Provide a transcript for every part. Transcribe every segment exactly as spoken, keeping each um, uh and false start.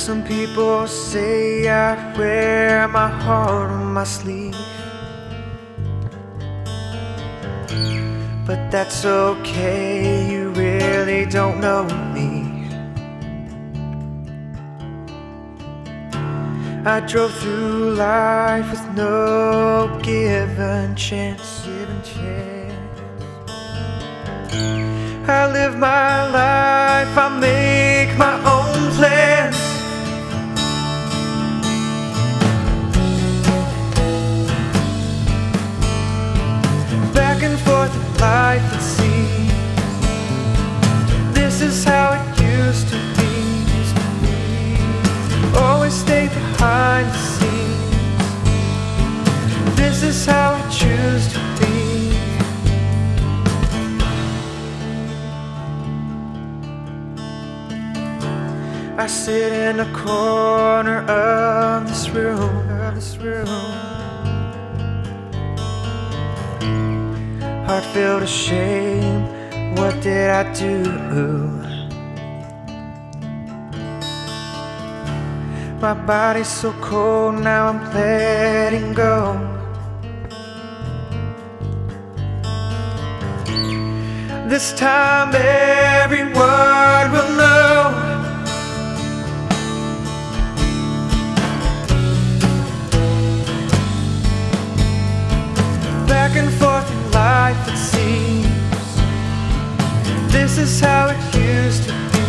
Some people say I wear my heart on my sleeve, but that's okay, you really don't know me. I drove through life with no given chance, given chance. I live my life, I make my own plans. Back and forth in life it seems, this is how it used to be. Always stay behind the scenes, this is how I choose to be. I sit in a corner of this room, of this room, heart filled with shame, what did I do? My body's so cold, now I'm letting go. This time everyone will know. Back and forth in life it seems, this is how it used to be.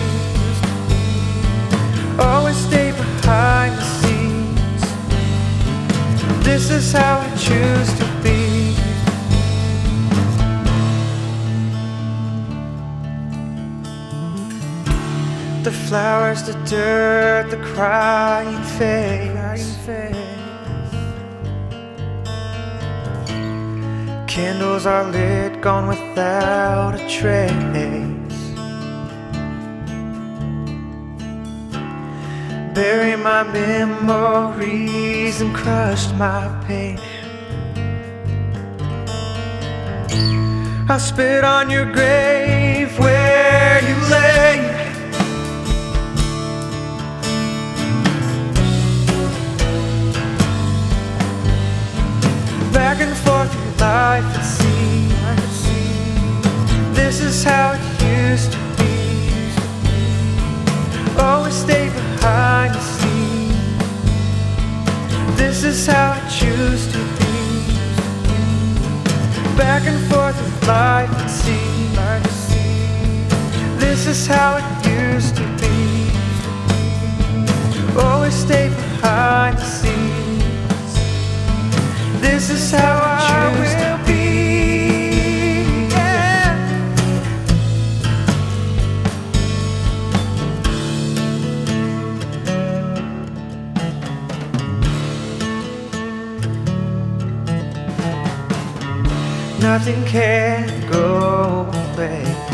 Always stay behind the scenes, this is how I choose to be. The flowers, the dirt, the crying face, candles are lit, gone without a trace. Bury my memories and crushed my pain. I'll spit on your grave where you lay. Back and forth through life it seems, this is how it used to be. Always stay behind the scenes, this is how I choose to be. Back and forth with life it seems, this is how it used to be. Always stay behind the scenes, this is how I choose to be. Yeah. Nothing can go away.